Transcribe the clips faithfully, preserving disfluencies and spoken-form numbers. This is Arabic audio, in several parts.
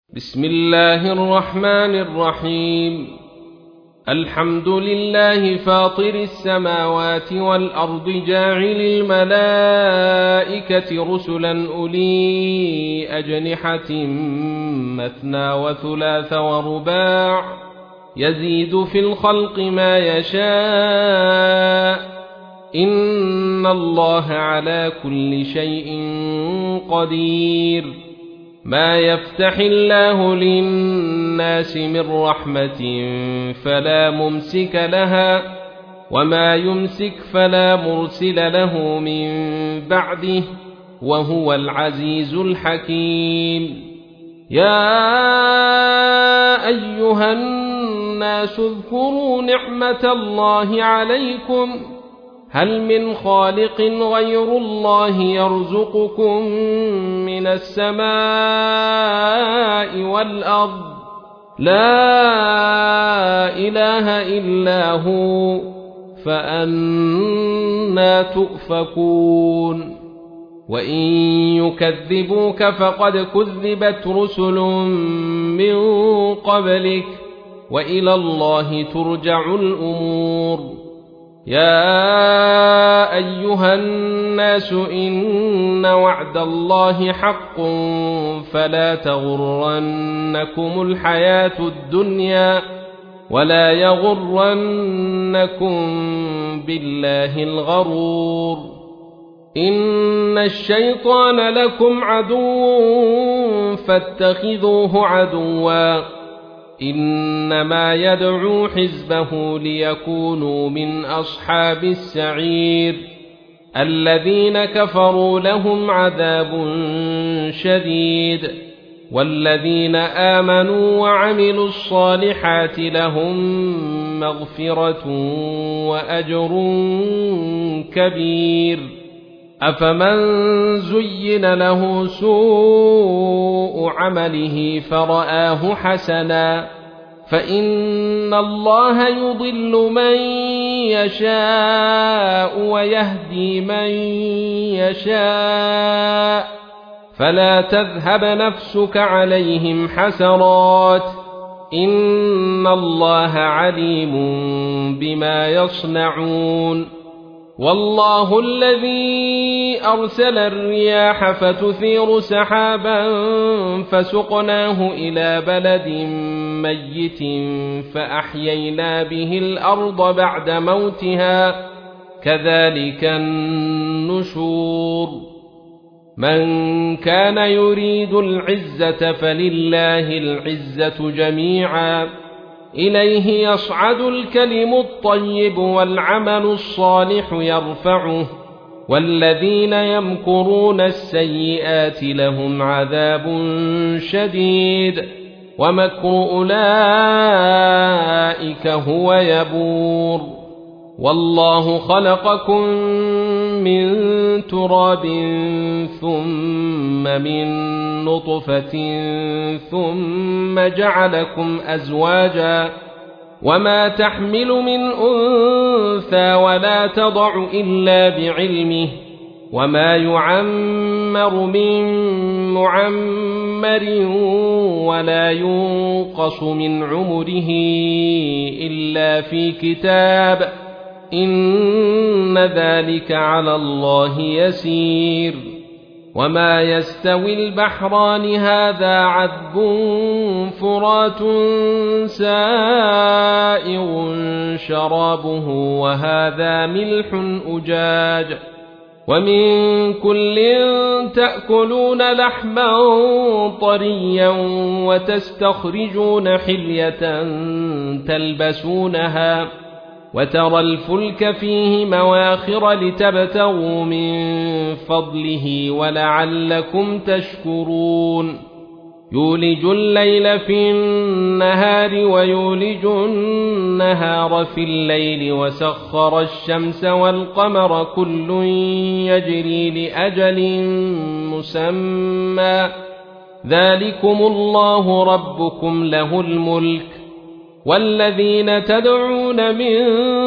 بسم الله الرحمن الرحيم. الحمد لله فاطر السماوات والأرض جاعل الملائكة رسلا أولي أجنحة مثنى وثلاث ورباع يزيد في الخلق ما يشاء إن الله على كل شيء قدير. ما يفتح الله للناس من رحمة فلا ممسك لها وما يمسك فلا مرسل له من بعده وهو العزيز الحكيم. يا أيها الناس اذكروا نعمة الله عليكم هل من خالق غير الله يرزقكم من السماء والأرض لا إله إلا هو فأنى تؤفكون. وإن يكذبوك فقد كذبت رسل من قبلك وإلى الله ترجع الأمور. يا أيها الناس إن وعد الله حق فلا تغرنكم الحياة الدنيا ولا يغرنكم بالله الغرور. إن الشيطان لكم عدو فاتخذوه عدوا إنما يدعو حزبه ليكونوا من أصحاب السعير. الذين كفروا لهم عذاب شديد والذين آمنوا وعملوا الصالحات لهم مغفرة وأجر كبير. أفمن زين له سوء عمله فرآه حسنا فإن الله يضل من يشاء ويهدي من يشاء فلا تذهب نفسك عليهم حسرات إن الله عليم بما يصنعون. والله الذي أرسل الرياح فتثير سحابا فسقناه إلى بلد ميت فأحيينا به الأرض بعد موتها كذلك النشور. من كان يريد العزة فلله العزة جميعا إليه يصعد الكلم الطيب والعمل الصالح يرفعه والذين يمكرون السيئات لهم عذاب شديد ومكر أولئك هو يبور. والله خلقكم من تراب ثم من نطفة ثم جعلكم أزواجا وما تحمل من أنثى ولا تضع إلا بعلمه وما يعمر من معمر ولا ينقص من عمره إلا في كتاب إن ذلك على الله يسير. وما يستوي البحران هذا عذب فرات سائغ شرابه وهذا ملح أجاج ومن كل تأكلون لحما طريا وتستخرجون حلية تلبسونها وترى الفلك فيه مواخر لتبتغوا من فضله ولعلكم تشكرون. يولج الليل في النهار ويولج النهار في الليل وسخر الشمس والقمر كل يجري لأجل مسمى ذلكم الله ربكم له الملك والذين تدعون من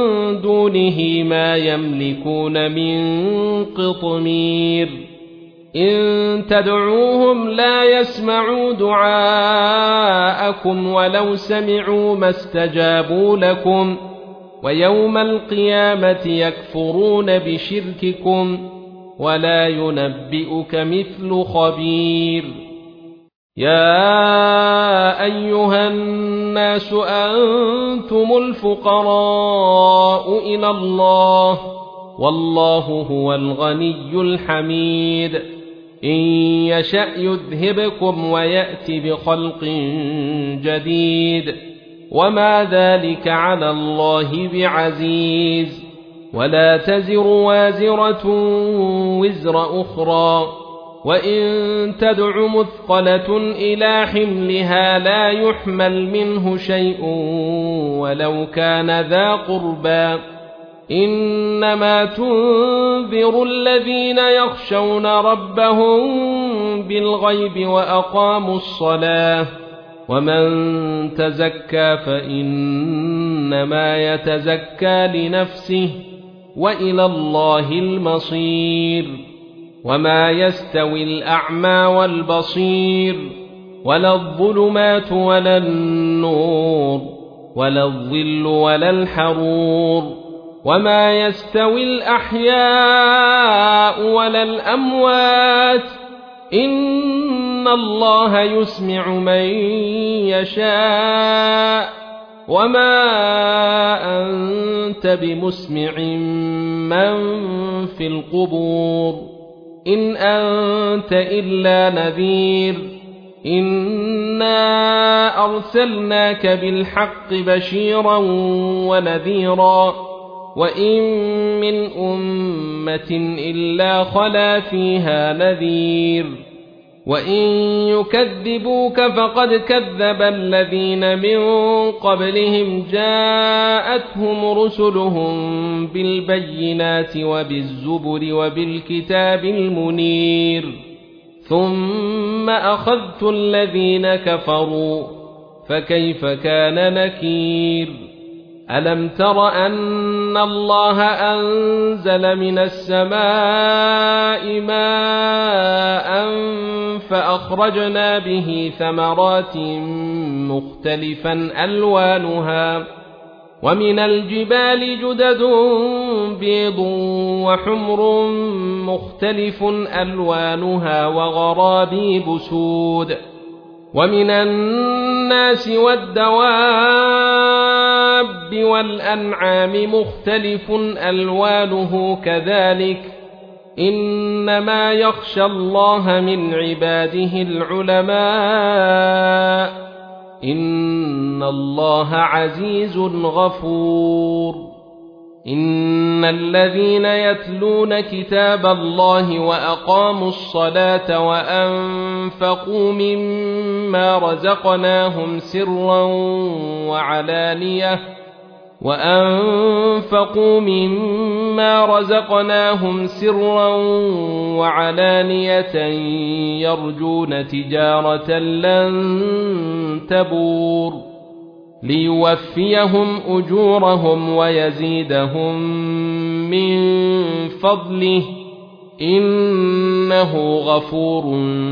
دونه ما يملكون من قطمير. إن تدعوهم لا يسمعوا دعاءكم ولو سمعوا ما استجابوا لكم ويوم القيامة يكفرون بشرككم ولا ينبئك مثل خبير. يا أيها الناس أنتم الفقراء إلى الله والله هو الغني الحميد. إن يشأ يذهبكم ويأت بخلق جديد وما ذلك على الله بعزيز. ولا تزر وازرة وزر أخرى وإن تدع مثقلة إلى حملها لا يحمل منه شيء ولو كان ذا قربى. إنما تنذر الذين يخشون ربهم بالغيب وأقاموا الصلاة ومن تزكى فإنما يتزكى لنفسه وإلى الله المصير. وما يستوي الأعمى والبصير ولا الظلمات ولا النور ولا الظل ولا الحرور وما يستوي الأحياء ولا الأموات إن الله يسمع من يشاء وما أنت بمسمع من في القبور إن أنت إلا نذير. إنا أرسلناك بالحق بشيرا ونذيرا وإن من أمة إلا خلا فيها نذير. وإن يكذبوك فقد كذب الذين من قبلهم جاءتهم رسلهم بالبينات وبالزبر وبالكتاب المنير ثم أخذت الذين كفروا فكيف كان نكير. ألم تر أن الله أنزل من السماء ماء فأخرجنا به ثمرات مختلفا ألوانها ومن الجبال جدد بيض وحمر مختلف ألوانها وغرابيب سود ومن الناس والدواب والأنعام مختلف ألوانه كذلك إنما يخشى الله من عباده العلماء إن الله عزيز غفور. إن الذين يتلون كتاب الله وأقاموا الصلاة وأنفقوا مما رزقناهم سرا وعلانية وأنفقوا مما رزقناهم سرا وعلانية يرجون تجارة لن تبور ليوفيهم أجورهم ويزيدهم من فضله إنه غفور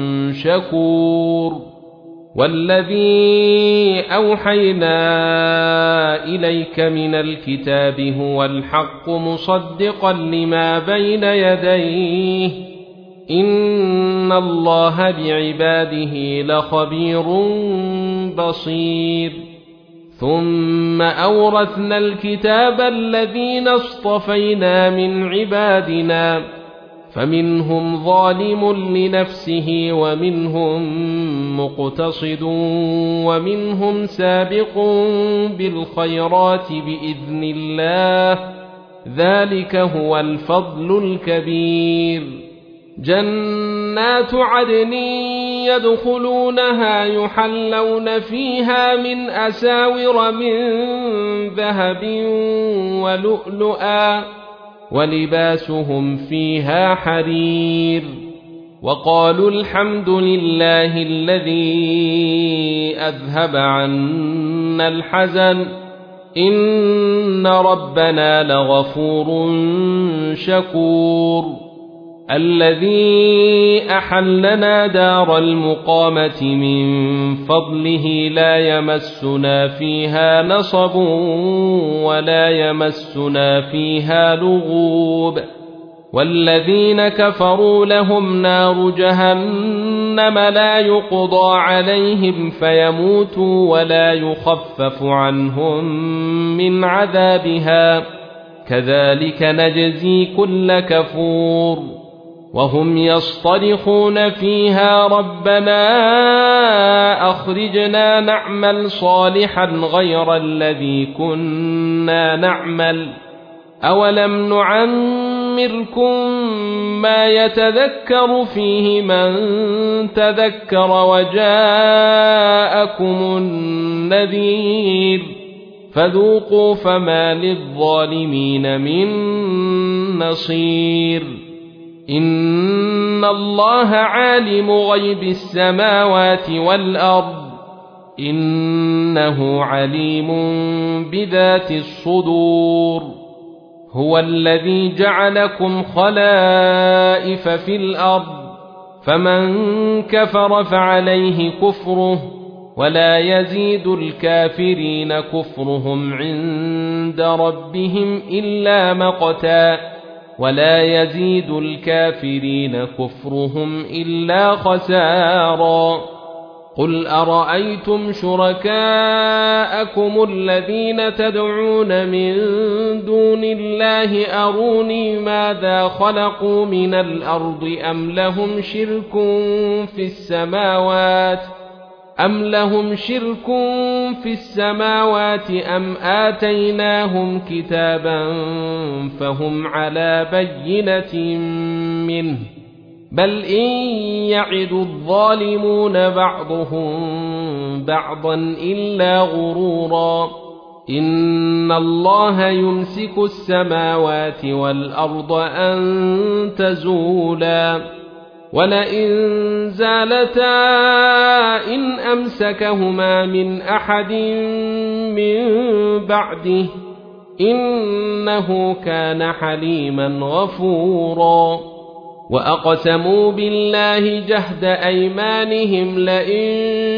شكور. والذي أوحينا إليك من الكتاب هو الحق مصدقا لما بين يديه إن الله بعباده لخبير بصير. ثم أورثنا الكتاب الذين اصطفينا من عبادنا فمنهم ظالم لنفسه ومنهم مقتصد ومنهم سابق بالخيرات بإذن الله ذلك هو الفضل الكبير. جنات عدن يدخلونها يحلون فيها من أساور من ذهب ولؤلؤا ولباسهم فيها حرير. وقالوا الحمد لله الذي أذهب عنا الحزن إن ربنا لغفور شكور. الذي أحلنا دار المقامة من فضله لا يمسنا فيها نصب ولا يمسنا فيها لغوب والذين كفروا لهم نار جهنم لا يقضى عليهم فيموتوا ولا يخفف عنهم من عذابها كذلك نجزي كل كفور وهم يصطرخون فيها ربنا أخرجنا نعمل صالحا غير الذي كنا نعمل أولم نعمركم ما يتذكر فيه من تذكر وجاءكم النذير فذوقوا فما للظالمين من نصير إن الله عالم غيب السماوات والأرض إنه عليم بذات الصدور هو الذي جعلكم خلائف في الأرض فمن كفر فعليه كفره ولا يزيد الكافرين كفرهم عند ربهم إلا مقتا ولا يزيد الكافرين كفرهم إلا خسارا قل أرأيتم شركاءكم الذين تدعون من دون الله أروني ماذا خلقوا من الأرض أم لهم شرك في السماوات أم لهم شرك في السماوات أم آتيناهم كتابا فهم على بينة منه بل إن يعد الظالمون بعضهم بعضا إلا غرورا إن الله يمسك السماوات والأرض أن تزولا ولئن زالتا إن أمسكهما من أحد من بعده إنه كان حليما غفورا وأقسموا بالله جهد أيمانهم لئن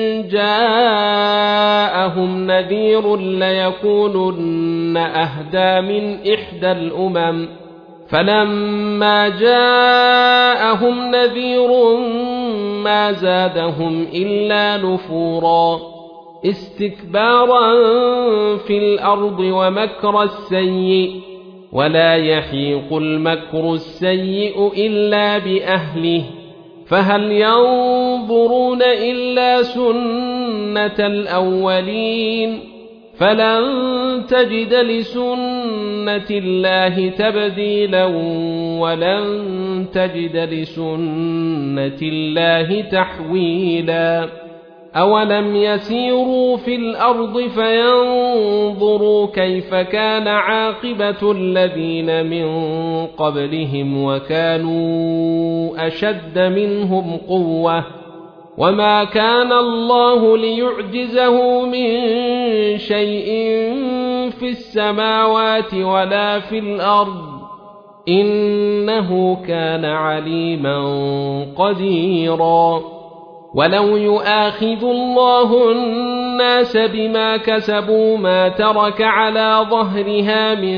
جاءهم نذير ليكونن أهدى من إحدى الأمم فلما جاءهم نذير ما زادهم إلا نفورا استكبارا في الأرض ومكر السيء ولا يحيق المكر السيء إلا بأهله فهل ينظرون إلا سنة الأولين فلن تجد لسنة الله تبديلا ولن تجد لسنة الله تحويلا أولم يسيروا في الأرض فينظروا كيف كان عاقبة الذين من قبلهم وكانوا أشد منهم قوة وما كان الله ليعجزه من شيء في السماوات ولا في الأرض إنه كان عليما قديرا ولو يؤاخذ الله الناس بما كسبوا ما ترك على ظهرها من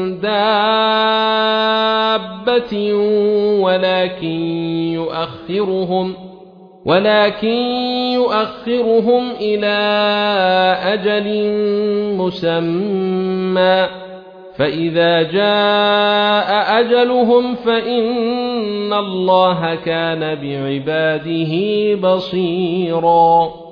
دابة ولكن يؤخرهم ولكن يؤخرهم إلى أجل مسمى فإذا جاء أجلهم فإن الله كان بعباده بصيرا